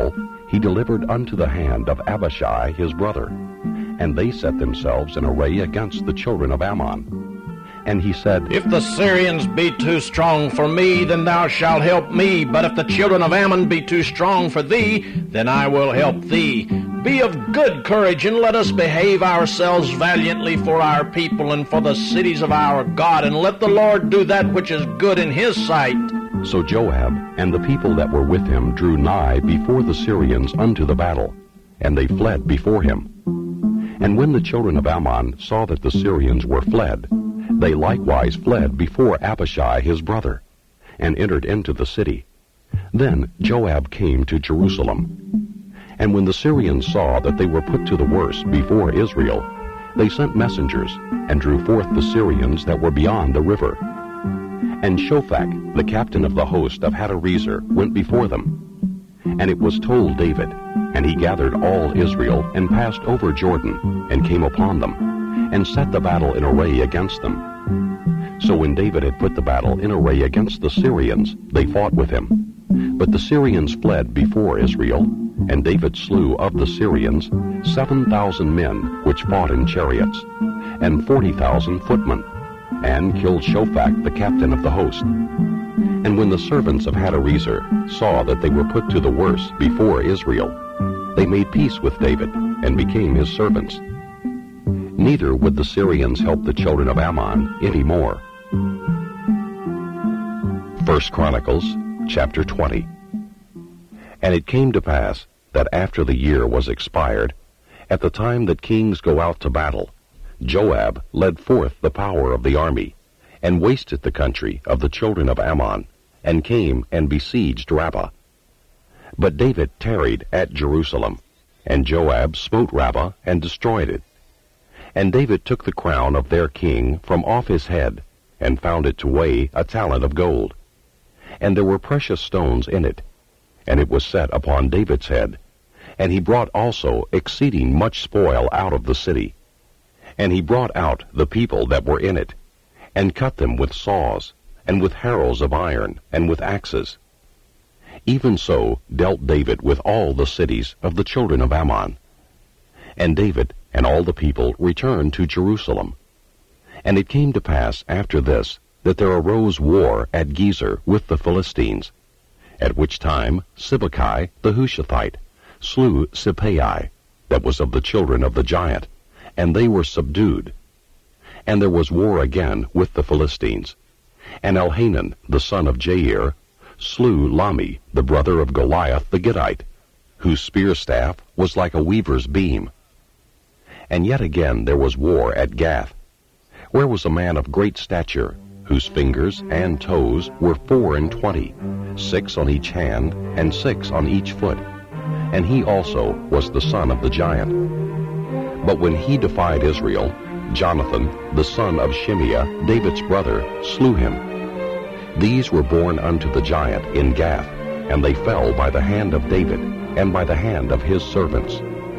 he delivered unto the hand of Abishai his brother, and they set themselves in array against the children of Ammon. And he said,
If the Syrians be too strong for me, then thou shalt help me. But if the children of Ammon be too strong for thee, then I will help thee. Be of good courage, and let us behave ourselves valiantly for our people and for the cities of our God, and let the Lord do that which is good in his sight.
So Joab and the people that were with him drew nigh before the Syrians unto the battle, and they fled before him. And when the children of Ammon saw that the Syrians were fled, they likewise fled before Abishai his brother, and entered into the city. Then Joab came to Jerusalem. And when the Syrians saw that they were put to the worse before Israel, they sent messengers, and drew forth the Syrians that were beyond the river. And Shophach, the captain of the host of Hadarezer, went before them. And it was told David, and he gathered all Israel, and passed over Jordan, and came upon them, and set the battle in array against them. So when David had put the battle in array against the Syrians, they fought with him. But the Syrians fled before Israel, and David slew of the Syrians 7,000 men which fought in chariots, and 40,000 footmen, and killed Shophach the captain of the host. And when the servants of Hadarezer saw that they were put to the worse before Israel, they made peace with David, and became his servants. Neither would the Syrians help the children of Ammon any more. 1 Chronicles chapter 20. And it came to pass that after the year was expired, at the time that kings go out to battle, Joab led forth the power of the army, and wasted the country of the children of Ammon, and came and besieged Rabbah. But David tarried at Jerusalem, and Joab smote Rabbah and destroyed it. And David took the crown of their king from off his head, and found it to weigh a talent of gold. And there were precious stones in it, and it was set upon David's head. And he brought also exceeding much spoil out of the city. And he brought out the people that were in it, and cut them with saws, and with harrows of iron, and with axes. Even so dealt David with all the cities of the children of Ammon. And David and all the people returned to Jerusalem. And it came to pass after this, that there arose war at Gezer with the Philistines, at which time Sibbechai the Hushathite slew Sippai, that was of the children of the giant, and they were subdued. And there was war again with the Philistines. And Elhanan the son of Jair slew Lami, the brother of Goliath the Gittite, whose spear staff was like a weaver's beam. And yet again there was war at Gath, where was a man of great stature, whose fingers and toes were 24, 6 on each hand, and 6 on each foot. And he also was the son of the giant. But when he defied Israel, Jonathan, the son of Shimeah, David's brother, slew him. These were born unto the giant in Gath, and they fell by the hand of David, and by the hand of his servants.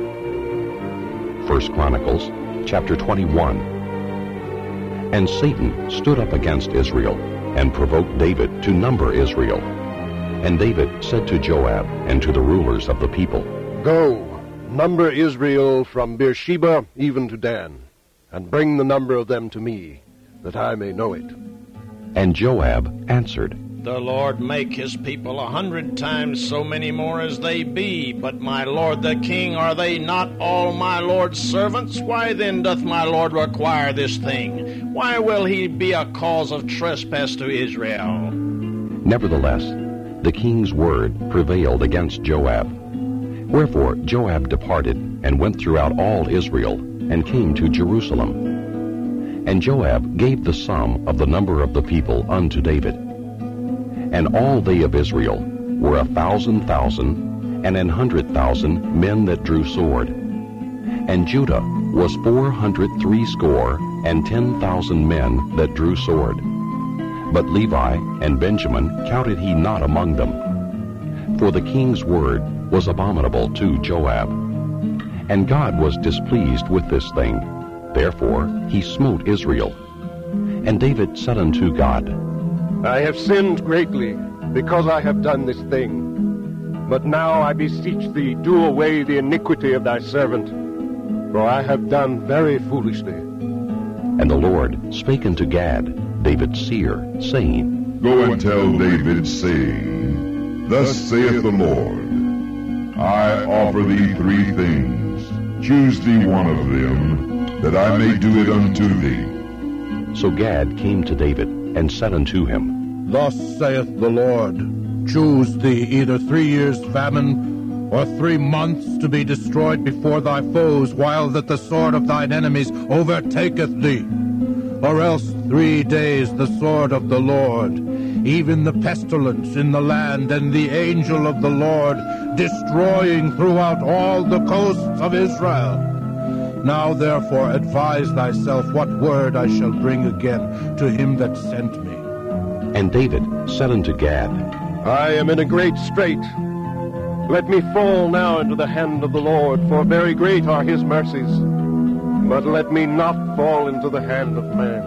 1 Chronicles chapter 21. And Satan stood up against Israel, and provoked David to number Israel. And David said to Joab and to the rulers of the people,
Go, number Israel from Beersheba even to Dan, and bring the number of them to me, that I may know it.
And Joab answered,
The Lord make his people 100 times so many more as they be. But my lord the king, are they not all my lord's servants? Why then doth my lord require this thing? Why will he be a cause of trespass to Israel?
Nevertheless, the king's word prevailed against Joab. Wherefore Joab departed, and went throughout all Israel, and came to Jerusalem. And Joab gave the sum of the number of the people unto David. And all they of Israel were 1,000,000, and 100,000 men that drew sword. And Judah was 460 and 10,000 men that drew sword. But Levi and Benjamin counted he not among them. For the king's word was abominable to Joab. And God was displeased with this thing. Therefore he smote Israel. And David said unto God,
I have sinned greatly, because I have done this thing.
But now I beseech thee, do away the iniquity of thy servant, for I have done very foolishly.
And the Lord spake unto Gad, David's seer, saying,
Go and tell David, saying, Thus saith the Lord, I offer thee 3 things. Choose thee one of them, that I may do it unto thee.
So Gad came to David, and said unto him,
Thus saith the Lord, Choose thee either 3 years' famine, or 3 months to be destroyed before thy foes, while that the sword of thine enemies overtaketh thee. Or else 3 days the sword of the Lord, even the pestilence in the land, and the angel of the Lord destroying throughout all the coasts of Israel. Now therefore advise thyself what word I shall bring again to him that sent me.
And David said unto Gad,
I am in a great strait. Let me fall now into the hand of the Lord, for very great are his mercies. But let me not fall into the hand of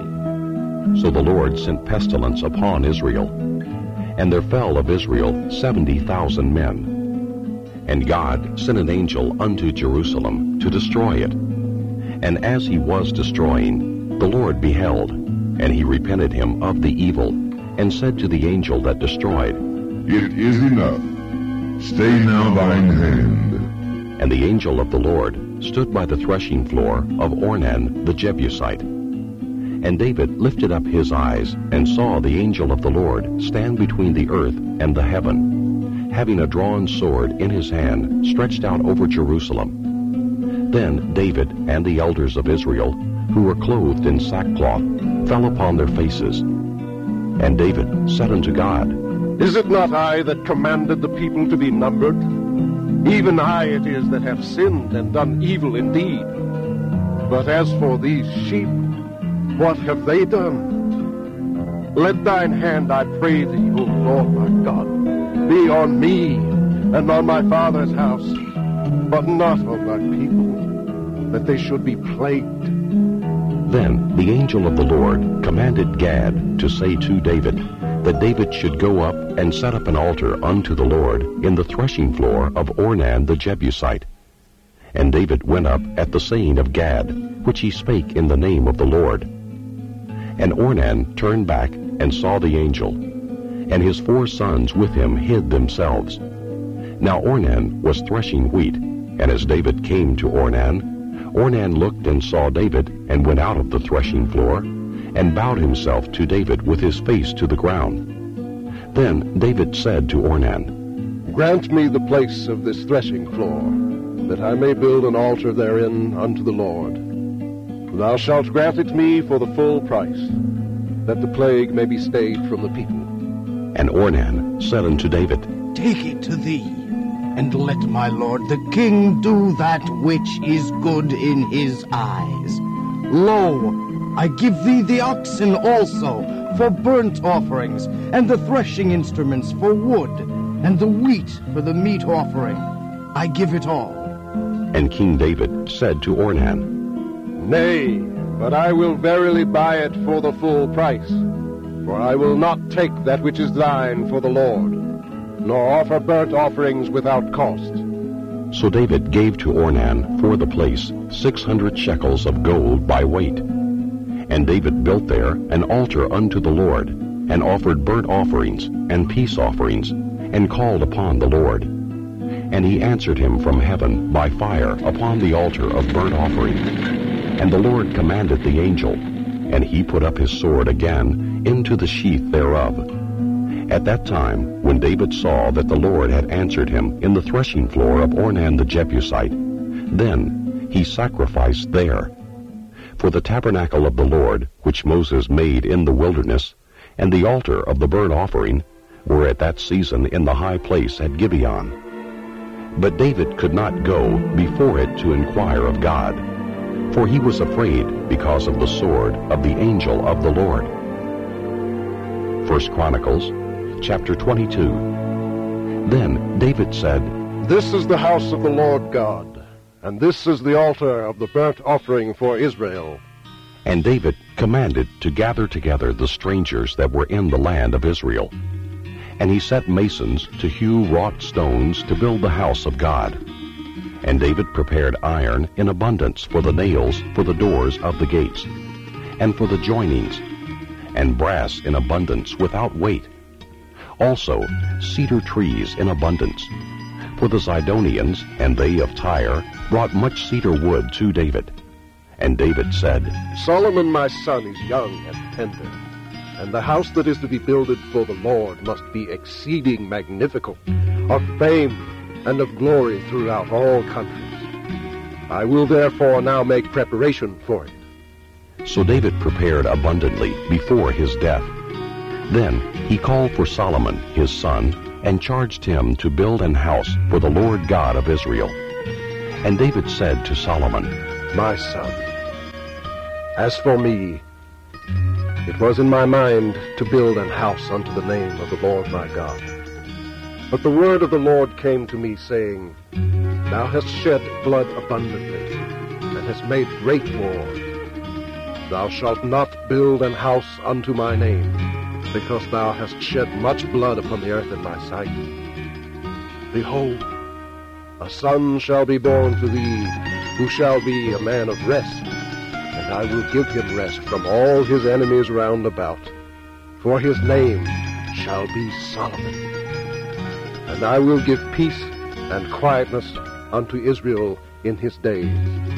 man.
So the Lord sent pestilence upon Israel, and there fell of Israel 70,000 men. And God sent an angel unto Jerusalem to destroy it. And as he was destroying, the Lord beheld, and he repented him of the evil, and said to the angel that destroyed,
It is enough. Stay now thine hand.
And the angel of the Lord stood by the threshing floor of Ornan the Jebusite. And David lifted up his eyes, and saw the angel of the Lord stand between the earth and the heaven, having a drawn sword in his hand, stretched out over Jerusalem. Then David and the elders of Israel, who were clothed in sackcloth, fell upon their faces. And David said unto God,
Is it not I that commanded the people to be numbered? Even I it is that have sinned and done evil indeed. But as for these sheep, what have they done? Let thine hand, I pray thee, O Lord my God, be on me and on my father's house, but not on thy people, that they should be plagued.
Then the angel of the Lord commanded Gad to say to David, that David should go up and set up an altar unto the Lord in the threshing floor of Ornan the Jebusite. And David went up at the saying of Gad, which he spake in the name of the Lord. And Ornan turned back and saw the angel, and his 4 sons with him hid themselves. Now Ornan was threshing wheat, and as David came to Ornan, Ornan looked and saw David, and went out of the threshing floor, and bowed himself to David with his face to the ground. Then David said to Ornan,
Grant me the place of this threshing floor, that I may build an altar therein unto the Lord. Thou shalt grant it me for the full price, that the plague may be stayed from the people.
And Ornan said unto David,
Take it to thee, and let my lord the king do that which is good in his eyes. Lo, I give thee the oxen also for burnt offerings, and the threshing instruments for wood, and the wheat for the meat offering. I give it all.
And King David said to Ornan,
Nay, but I will verily buy it for the full price, for I will not take that which is thine for the Lord, nor offer burnt offerings without cost.
So David gave to Ornan for the place 600 shekels of gold by weight. And David built there an altar unto the Lord, and offered burnt offerings and peace offerings, and called upon the Lord. And he answered him from heaven by fire upon the altar of burnt offering. And the Lord commanded the angel, and he put up his sword again into the sheath thereof. At that time, when David saw that the Lord had answered him in the threshing floor of Ornan the Jebusite, then he sacrificed there. For the tabernacle of the Lord, which Moses made in the wilderness, and the altar of the burnt offering, were at that season in the high place at Gibeon. But David could not go before it to inquire of God, for he was afraid because of the sword of the angel of the Lord. 1 Chronicles, chapter 22. Then David said,
This is the house of the Lord God, and this is the altar of the burnt offering for Israel.
And David commanded to gather together the strangers that were in the land of Israel.
And he set masons to hew wrought stones to build the house of God. And David prepared iron in abundance for the nails for the doors of the gates, and for the joinings, and brass in abundance without weight. Also cedar trees in abundance. For the Zidonians and they of Tyre brought much cedar wood to David. And David said,
Solomon my son is young and tender, and the house that is to be builded for the Lord must be exceeding magnificent, of fame and of glory throughout all countries. I will therefore now make preparation for it.
So David prepared abundantly before his death. Then he called for Solomon his son, and charged him to build an house for the Lord God of Israel. And David said to Solomon,
My son, as for me, it was in my mind to build an house unto the name of the Lord my God. But the word of the Lord came to me, saying, Thou hast shed blood abundantly, and hast made great war. Thou shalt not build an house unto my name, because thou hast shed much blood upon the earth in my sight. Behold, a son shall be born to thee, who shall be a man of rest, and I will give him rest from all his enemies round about. For his name shall be Solomon. And I will give peace and quietness unto Israel in his days.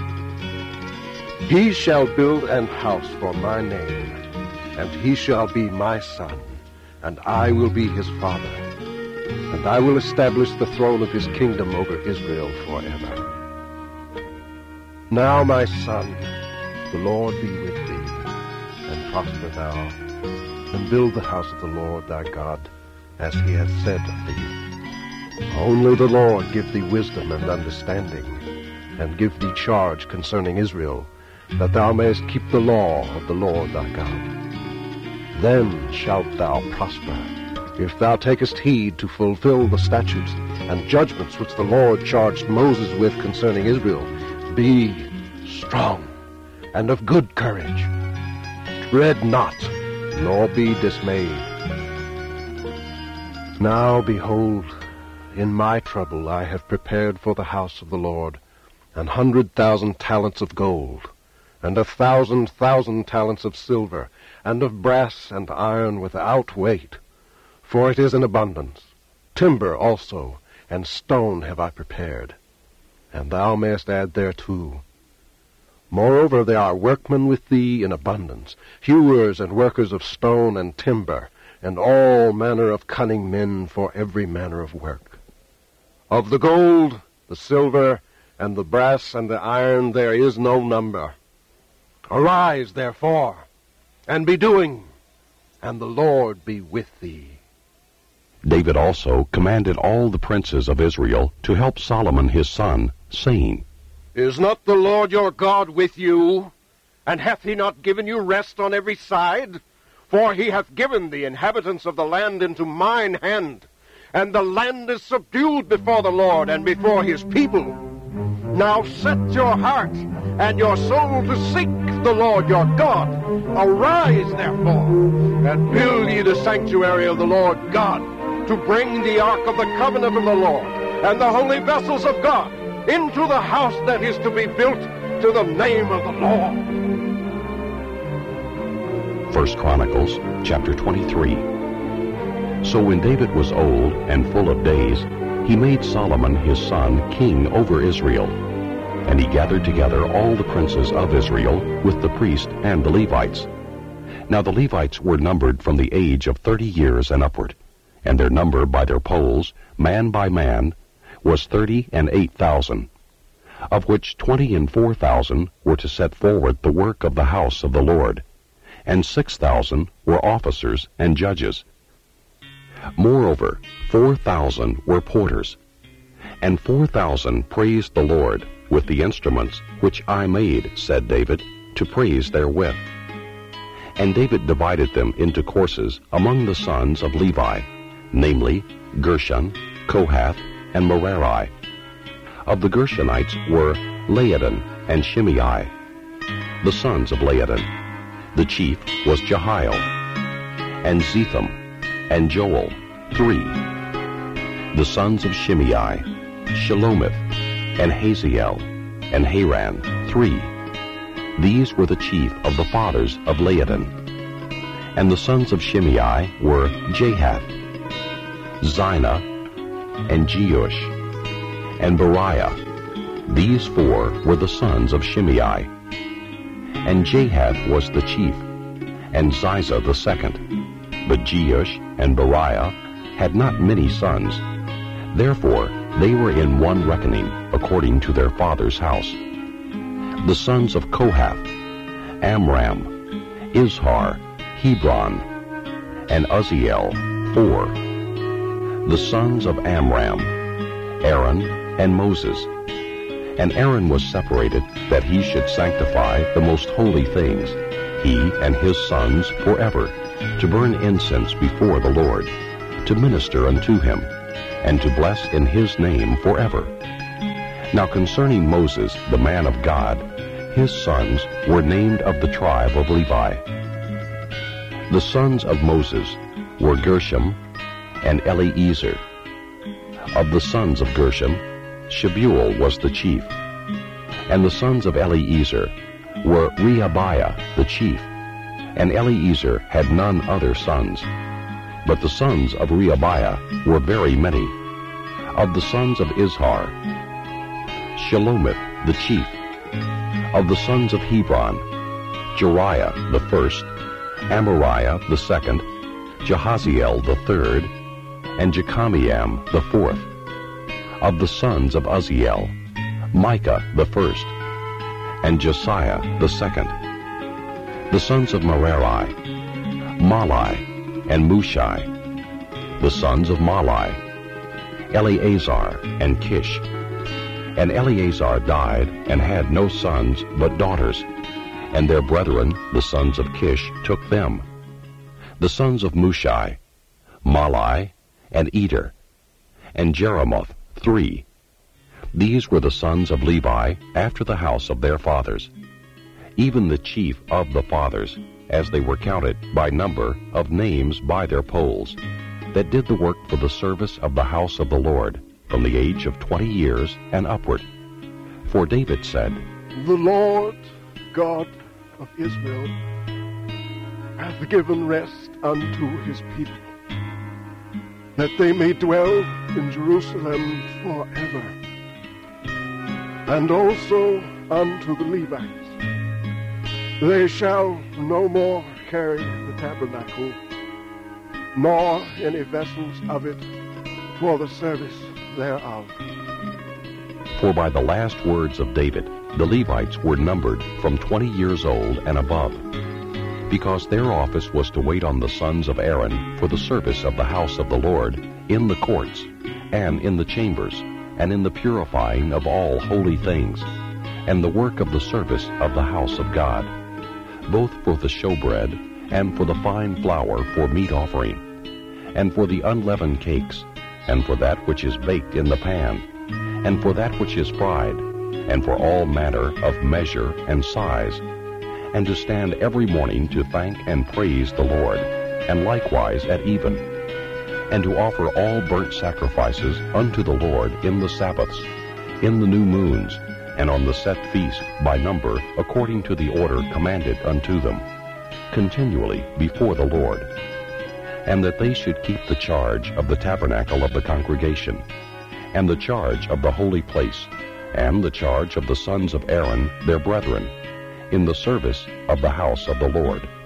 He shall build an house for my name, and he shall be my son, and I will be his father. And I will establish the throne of his kingdom over Israel forever. Now, my son, the Lord be with thee, and prosper thou, and build the house of the Lord thy God, as he hath said of thee. Only the Lord give thee wisdom and understanding, and give thee charge concerning Israel, that thou mayest keep the law of the Lord thy God. Then shalt thou prosper, if thou takest heed to fulfill the statutes and judgments which the Lord charged Moses with concerning Israel. Be strong and of good courage. Dread not, nor be dismayed. Now, behold, in my trouble I have prepared for the house of the Lord 100,000 talents of gold, and 1,000 talents of silver, and of brass and iron without weight, for it is in abundance. Timber also, and stone have I prepared, and thou mayest add thereto. Moreover, there are workmen with thee in abundance, hewers and workers of stone and timber, and all manner of cunning men for every manner of work. Of the gold, the silver, and the brass, and the iron there is no number. Arise, therefore, and be doing, and the Lord be with thee.
David also commanded all the princes of Israel to help Solomon his son, saying,
Is not the Lord your God with you? And hath he not given you rest on every side? For he hath given the inhabitants of the land into mine hand, and the land is subdued before the Lord and before his people. Now set your heart and your soul to seek the Lord your God. Arise, therefore, and build ye the sanctuary of the Lord God, to bring the ark of the covenant of the Lord, and the holy vessels of God, into the house that is to be built to the name of the Lord.
1 Chronicles chapter 23. So when David was old and full of days, he made Solomon his son king over Israel. And he gathered together all the princes of Israel with the priest and the Levites. Now the Levites were numbered from the age of 30 years and upward, and their number by their polls, man by man, was 38,000, of which 24,000 were to set forward the work of the house of the Lord, and 6,000 were officers and judges. Moreover, 4,000 were porters, and 4,000 praised the Lord with the instruments which I made, said David, to praise therewith. And David divided them into courses among the sons of Levi, namely Gershon, Kohath, and Merari. Of the Gershonites were Laodin and Shimei. The sons of Laodin, the chief was Jehiel, and Zetham, and Joel,
3. The sons of Shimei, Shelomith, and Haziel, and Haran, 3. These were the chief of the fathers of Laadan. And the sons of Shimei were Jahath, Zina, and Jeush, and Beriah. These 4 were the sons of Shimei. And Jahath was the chief, and Ziza the second. But Jeush and Beriah had not many sons. Therefore they were in one reckoning, according to their father's house. The sons of Kohath, Amram, Izhar, Hebron, and Uzziel, 4. The sons of Amram, Aaron and Moses. And Aaron was separated that he should sanctify the most holy things, he and his sons forever, to burn incense before the Lord, to minister unto him, and to bless in his name forever. Now concerning Moses, the man of God, his sons were named of the tribe of Levi. The sons of Moses were Gershom and Eliezer. Of the sons of Gershom, Shebuel was the chief. And the sons of Eliezer were Rehabiah the chief. And Eliezer had none other sons. But the sons of Rehabiah were very many. Of the sons of Izhar, Shelomith the chief. Of the sons of Hebron, Jeriah the first, Amariah the second, Jahaziel the third, and Jekameam the fourth. Of the sons of Uzziel, Micah the first, and Josiah the second. The sons of Merari, Mahli and Mushai. The sons of Mahli, Eleazar and Kish. And Eleazar died and had no sons but daughters, and their brethren, the sons of Kish, took them. The sons of Mushai, Mahli and Eder, and Jeremoth, 3. These were the sons of Levi after the house of their fathers, even the chief of the fathers, as they were counted by number of names by their polls, that did the work for the service of the house of the Lord, from the age of 20 years and upward. For David said,
The Lord God of Israel hath given rest unto his people, that they may dwell in Jerusalem forever, and also unto the Levites. They shall no more carry the tabernacle, nor any vessels of it for the service thereof.
For by the last words of David, the Levites were numbered from 20 years old and above, because their office was to wait on the sons of Aaron for the service of the house of the Lord, in the courts, and in the chambers, and in the purifying of all holy things, and the work of the service of the house of God, both for the showbread, and for the fine flour for meat offering, and for the unleavened cakes, and for that which is baked in the pan, and for that which is fried, and for all manner of measure and size, and to stand every morning to thank and praise the Lord, and likewise at even, and to offer all burnt sacrifices unto the Lord in the Sabbaths, in the new moons, and on the set feast by number, according to the order commanded unto them, continually before the Lord. And that they should keep the charge of the tabernacle of the congregation, and the charge of the holy place, and the charge of the sons of Aaron their brethren, in the service of the house of the Lord.